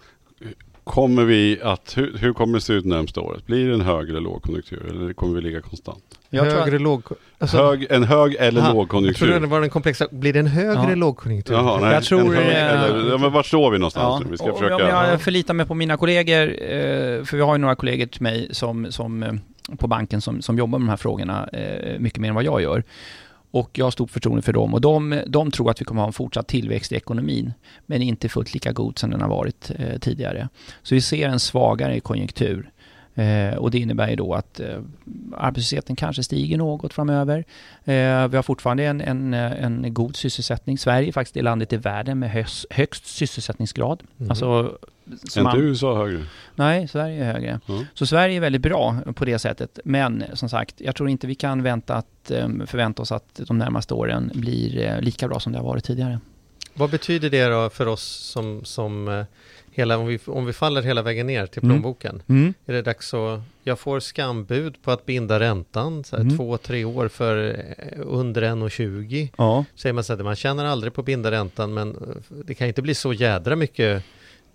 Kommer vi att, hur, hur kommer det se ut närmsta året? Blir det en hög eller lågkonjunktur eller kommer vi ligga konstant? Jag högre att, låg, alltså, hög, en hög eller aha, lågkonjunktur. Jag tror det var den komplexa. Blir det en högre ja. lågkonjunktur? Jaha, nej, jag tror hög, eller, ja, men vart står vi någonstans? Ja, vi ska och, försöka, jag, jag förlitar mig på mina kollegor, för vi har ju några kollegor till mig som, som, på banken som, som jobbar med de här frågorna mycket mer än vad jag gör. Och jag har stort förtroende för dem. Och de, de tror att vi kommer ha en fortsatt tillväxt i ekonomin. Men inte fullt lika god som den har varit eh, tidigare. Så vi ser en svagare konjunktur. Eh, och det innebär ju då att eh, arbetslösheten kanske stiger något framöver. Eh, vi har fortfarande en, en, en god sysselsättning. Sverige är faktiskt det landet i världen med högst, högst sysselsättningsgrad. Mm. Alltså, är inte U S A högre? Nej, Sverige är högre. Mm. Så Sverige är väldigt bra på det sättet. Men som sagt, jag tror inte vi kan vänta att, förvänta oss att de närmaste åren blir lika bra som det har varit tidigare. Vad betyder det då för oss som, som hela, om vi, om vi faller hela vägen ner till plånboken? Mm. Mm. Är det dags att, jag får skambud på att binda räntan så här, mm. två, tre år för under en komma tjugo. Ja. Säger man så att man tjänar aldrig på att binda räntan, men det kan inte bli så jädra mycket.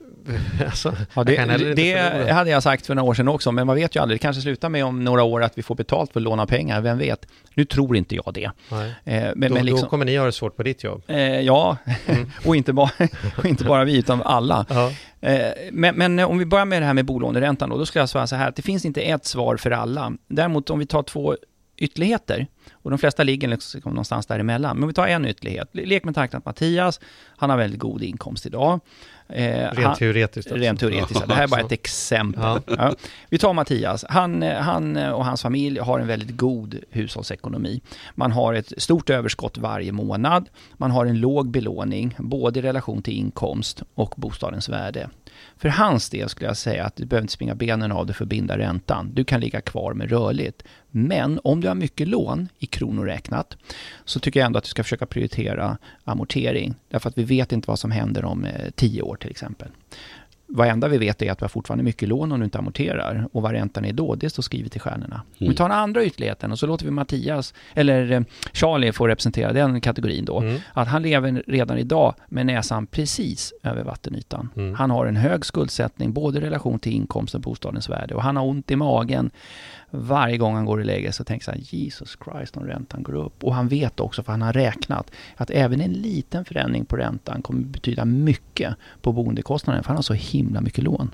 Alltså, ja, det det, det hade jag sagt för några år sedan också, men man vet ju aldrig. Det kanske slutar med om några år att vi får betalt för att låna pengar, vem vet. Nu tror inte jag det. Eh, men, då, men liksom, då kommer ni göra det svårt på ditt jobb. Eh, ja, mm. och, inte bara, och inte bara vi utan alla. Ja. Eh, men, men om vi börjar med det här med bolåneräntan då, då ska jag svara så här, det finns inte ett svar för alla. Däremot om vi tar två ytterligheter, och de flesta ligger liksom någonstans däremellan. Men om vi tar en ytterlighet. Lek med tanken att Mattias, han har väldigt god inkomst idag. Eh, rent han, teoretiskt. Rent teoretiskt. Det här är bara ett exempel. Ja. Ja. Vi tar Mattias. Han, han och hans familj har en väldigt god hushållsekonomi. Man har ett stort överskott varje månad. Man har en låg belåning, både i relation till inkomst och bostadens värde. För hans del skulle jag säga att du behöver inte springa benen av det för att binda räntan. Du kan ligga kvar med rörligt. Men om du har mycket lån i kronor räknat, så tycker jag ändå att du ska försöka prioritera amortering. Därför att vi vet inte vad som händer om eh, tio år till exempel. Vad enda vi vet är att vi har fortfarande mycket lån om du inte amorterar. Och vad räntan är då, det står skrivet i stjärnorna. Mm. Vi tar den andra ytterligheten och så låter vi Mattias, eller eh, Charlie få representera den kategorin då. Mm. Att han lever redan idag med näsan precis över vattenytan. Mm. Han har en hög skuldsättning, både i relation till inkomst och bostadens värde. Och han har ont i magen. Varje gång han går i läge så tänker han, Jesus Christ, om räntan går upp. Och han vet också, för han har räknat, att även en liten förändring på räntan kommer betyda mycket på boendekostnaden, för han har så himla mycket lån.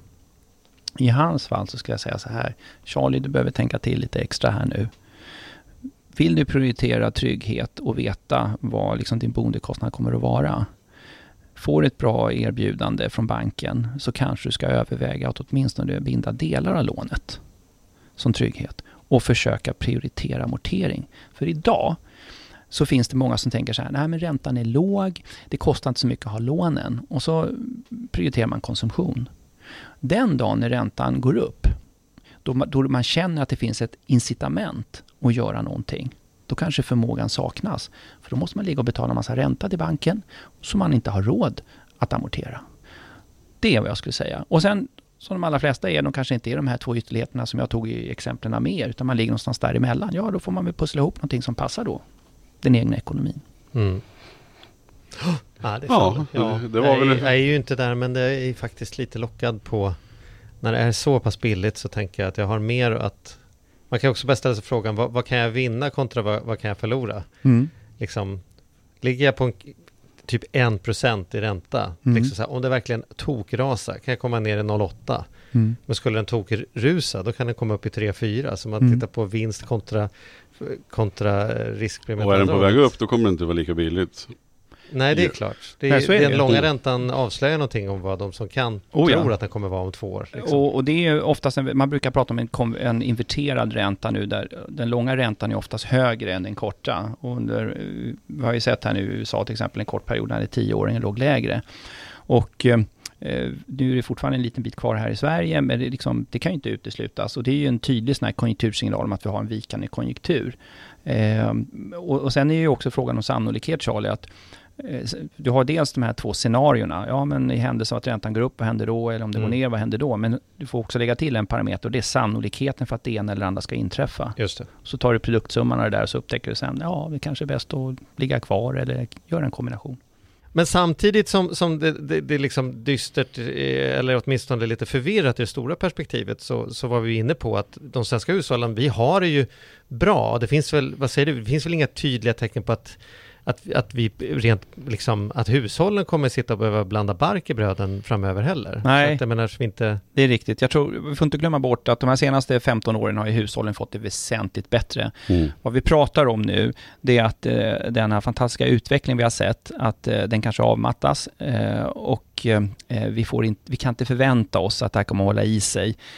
I hans fall så ska jag säga så här, Charlie, du behöver tänka till lite extra här nu. Vill du prioritera trygghet och veta vad liksom din boendekostnad kommer att vara? Får ett bra erbjudande från banken, så kanske du ska överväga att åtminstone binda delar av lånet som trygghet och försöka prioritera amortering. För idag så finns det många som tänker så här, nej men räntan är låg, det kostar inte så mycket att ha lånen, och så prioriterar man konsumtion. Den dagen när räntan går upp, då, då man känner att det finns ett incitament att göra någonting, då kanske förmågan saknas. För då måste man ligga och betala en massa ränta till banken så man inte har råd att amortera. Det är vad jag skulle säga. Och sen, som de allra flesta är, de kanske inte är de här två ytterligheterna som jag tog i exemplen med, utan man ligger någonstans däremellan. Ja, då får man väl pussla ihop någonting som passar då den egna ekonomin. Mm. Ja, det är ja, ja, det var väl... Jag är ju inte där, men det är faktiskt lite lockad på, när det är så pass billigt så tänker jag att jag har mer att, man kan också bara ställa sig frågan, vad, vad kan jag vinna kontra vad, vad kan jag förlora? Mm. Liksom, ligger jag på en, typ en procent i ränta, mm. liksom så här, om det verkligen tokrasa kan jag komma ner i noll komma åtta. Mm. Men skulle den tokrusa, då kan den komma upp i tre fyra. Så man mm. tittar på vinst kontra, kontra riskpremie. Och är den på väg upp, då kommer det inte vara lika billigt. Nej, det är klart. Det är, Nej, är den det. långa räntan avslöjar någonting om vad de som kan oh, tror ja. att den kommer vara om två år. Liksom. Och, och det är ju oftast, en, man brukar prata om en, en inverterad ränta nu, där den långa räntan är oftast högre än den korta. Och under, vi har ju sett här nu i U S A till exempel en kort period när det tioåringen låg lägre. Och eh, nu är det fortfarande en liten bit kvar här i Sverige, men det, liksom, det kan ju inte uteslutas. Och det är ju en tydlig sån här konjunktursignal om att vi har en vikande konjunktur. Eh, och, och sen är ju också frågan om sannolikhet, Charlie, att du har dels de här två scenarierna. Ja, men i händelse av att räntan går upp, vad händer då? Eller om det mm. går ner, vad händer då? Men du får också lägga till en parameter, och det är sannolikheten för att det ena eller andra ska inträffa. Just det. Så tar du produktsumman och det där, så upptäcker du sen, ja, det kanske är bäst att ligga kvar eller göra en kombination. Men samtidigt som, som det, det, det är liksom dystert, eller åtminstone lite förvirrat i det stora perspektivet, så, så var vi inne på att de svenska hushållen, vi har det ju bra. Det finns väl, vad säger du, det finns väl inga tydliga tecken på att Att, att vi rent liksom, att hushållen kommer sitta och behöva blanda bark i bröden framöver heller. Nej, så att, jag menar, så vi inte... det är riktigt. Jag tror, vi får inte glömma bort att de här senaste femton åren har ju hushållen fått det väsentligt bättre. Mm. Vad vi pratar om nu, det är att eh, den här fantastiska utveckling vi har sett, att eh, den kanske avmattas eh, och eh, vi, får in, vi kan inte förvänta oss att det här kommer att hålla i sig.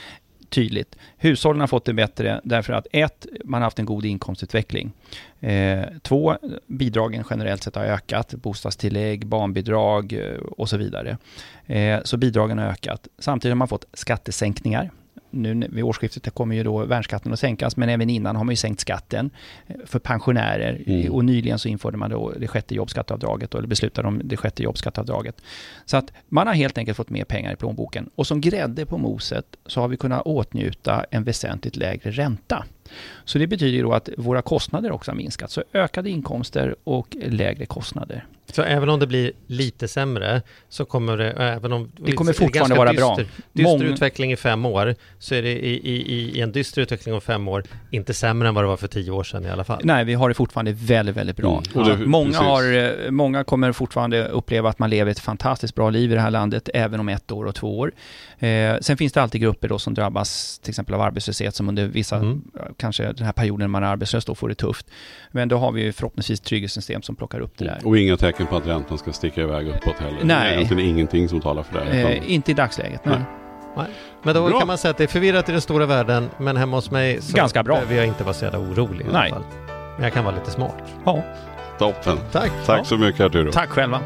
tydligt. Hushållen har fått det bättre därför att ett, man har haft en god inkomstutveckling. Eh, två, bidragen generellt sett har ökat. Bostadstillägg, barnbidrag eh, och så vidare. Eh, så bidragen har ökat. Samtidigt har man fått skattesänkningar. Nu vid årsskiftet kommer ju då värnskatten att sänkas, men även innan har man ju sänkt skatten för pensionärer mm. och nyligen så införde man då det sjätte jobbskatteavdraget eller beslutade om det sjätte jobbskatteavdraget. Så att man har helt enkelt fått mer pengar i plånboken och som grädde på moset så har vi kunnat åtnjuta en väsentligt lägre ränta. Så det betyder ju då att våra kostnader också har minskat. Så ökade inkomster och lägre kostnader. Så även om det blir lite sämre så kommer det, även om det kommer fortfarande vara dyster, bra. Dyster Mång... utveckling i fem år så är det i, i, i en dyster utveckling om fem år inte sämre än vad det var för tio år sedan i alla fall. Nej, vi har det fortfarande väldigt, väldigt bra. Mm. Ja. Många, har, många kommer fortfarande uppleva att man lever ett fantastiskt bra liv i det här landet även om ett år och två år. Eh, sen finns det alltid grupper då som drabbas till exempel av arbetslöshet som under vissa, mm. kanske den här perioden man är arbetslös då får det tufft. Men då har vi förhoppningsvis trygghetssystem som plockar upp det där. Och inga tecken på att räntan ska sticka iväg uppåt heller. Nej. Det är egentligen ingenting som talar för det. Eh, inte i dagsläget, nej. nej. nej. Men då bra. Kan man säga att det är förvirrat i den stora världen, men hemma hos mig så ganska bra. Vi har inte varit så jävla oroliga i nej. alla fall. Men jag kan vara lite smart. Ja. Toppen. Tack. Tack ja. så mycket Arturo. Tack själva.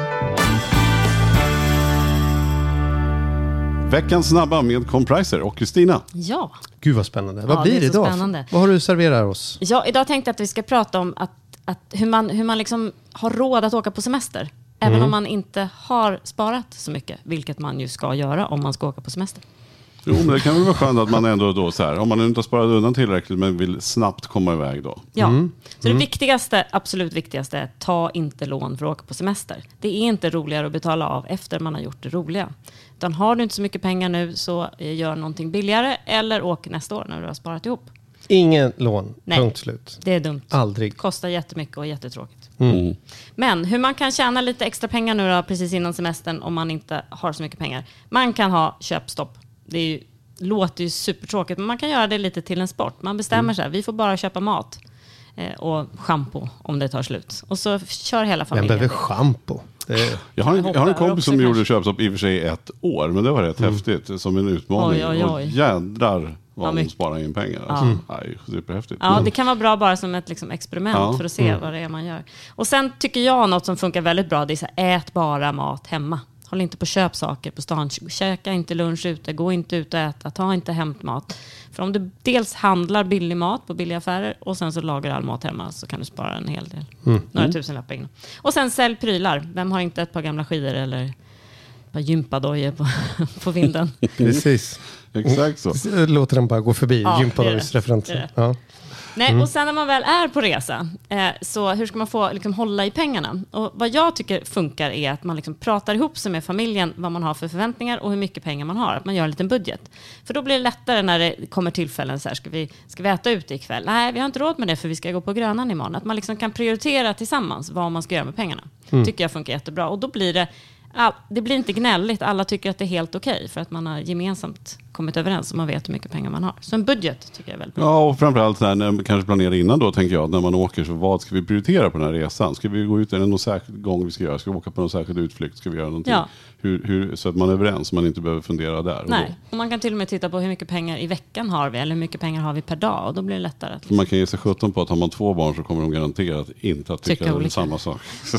Veckans snabba med Compricer och Kristina. Ja. Gud vad spännande. Ja, vad blir det idag? Spännande. Vad har du serverat oss? Ja, idag tänkte jag att vi ska prata om att, att hur man, hur man liksom har råd att åka på semester. Även mm. om man inte har sparat så mycket. Vilket man ju ska göra om man ska åka på semester. Jo, men det kan väl vara skönt att man ändå då så här, om man inte har sparat undan tillräckligt men vill snabbt komma iväg då. Ja, mm. så det viktigaste, absolut viktigaste är ta inte lån för att åka på semester. Det är inte roligare att betala av efter man har gjort det roliga. Utan har du inte så mycket pengar nu så gör någonting billigare eller åk nästa år när du har sparat ihop. Ingen lån, Nej, punkt slut. Det är dumt. Aldrig. Kostar jättemycket och jättetråkigt. Mm. Men hur man kan tjäna lite extra pengar nu då, precis innan semestern om man inte har så mycket pengar. Man kan ha köpstopp. Det är ju, låter ju supertråkigt men man kan göra det lite till en sport. Man bestämmer mm. sig, vi får bara köpa mat eh, och shampoo om det tar slut. Och så kör hela familjen. Vem behöver shampoo? Det... Jag, har en, jag har en kompis som kanske gjorde köpstopp i och för sig ett år, men det var rätt mm. häftigt som en utmaning. Oj, oj, oj. Och jädrar vad ja, de sparar in pengar. Ja. Alltså. Nej, superhäftigt. Ja, det kan vara bra bara som ett liksom, experiment ja. för att se mm. vad det är man gör. Och sen tycker jag något som funkar väldigt bra, det är så här, ät bara mat hemma. Håll inte på att köpa saker på stan. Käka inte lunch ute. Gå inte ut och äta. Ta inte hämtmat. För om du dels handlar billig mat på billiga affärer och sen så lagar all mat hemma så kan du spara en hel del. Mm. Några tusen lappar in. Och sen sälj prylar. Vem har inte ett par gamla skidor eller ett par gympadojor på, på vinden? Precis. Exakt så. Låter den bara gå förbi. Ja, Gympadojs referenser. Ja. Nej, Mm. och sen när man väl är på resa eh, så hur ska man få liksom, hålla i pengarna? Och vad jag tycker funkar är att man liksom, pratar ihop sig med familjen vad man har för förväntningar och hur mycket pengar man har. Att man gör en liten budget. För då blir det lättare när det kommer tillfällen så här, ska vi, ska vi äta ute ikväll? Nej, vi har inte råd med det för vi ska gå på Grönan imorgon. Att man liksom kan prioritera tillsammans vad man ska göra med pengarna. Mm. Tycker jag funkar jättebra. Och då blir det, all, det blir inte gnälligt. Alla tycker att det är helt okej okay, för att man har gemensamt kommit överens och man vet hur mycket pengar man har. Så en budget tycker jag är väldigt bra. Ja, och framförallt så här, när man kanske planerar innan då, tänker jag, när man åker, så vad ska vi prioritera på den här resan? Ska vi gå ut, är det någon särskild gång vi ska göra? Ska vi åka på någon särskild utflykt? Ska vi göra någonting? Ja. Hur, hur, så att man är överens, man inte behöver fundera där. Och Nej, då. och man kan till och med titta på hur mycket pengar i veckan har vi, eller hur mycket pengar har vi per dag, och då blir det lättare. Att liksom... Man kan ge sig sjutton på att har man två barn så kommer de garanterat inte att tycka, tycka det är samma sak.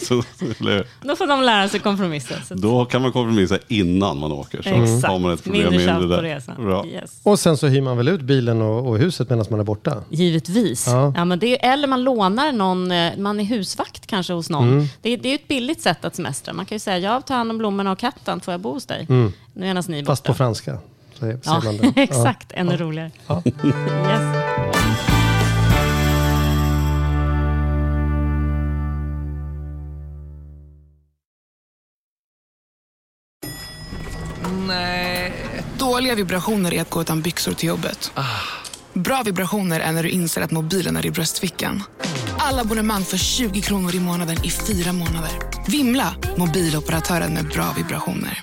Då får de lära sig kompromissa. Så att... Då kan man kompromissa innan man åker. Så mm. har man ett problem mindre med det där. Resan. Yes. Och sen så hyr man väl ut bilen och, och huset medan man är borta? Givetvis. Ja. Ja, men det är, eller man lånar någon, man är husvakt kanske hos någon. Mm. Det, det är ett billigt sätt att semestra. Man kan ju säga, jag tar hand om blommorna och katten, får jag bo hos dig? Mm. Nu är ni borta. Fast på franska. Så är, ja, man det. exakt. Ja. Ännu ja. roligare. Ja. Yes. Nej. Dåliga vibrationer är att gå utan byxor till jobbet. Ah. Bra vibrationer är när du inser att mobilen är i bröstfickan. Alla abonnemang för tjugo kronor i månaden i fyra månader. Vimla, mobiloperatören med bra vibrationer.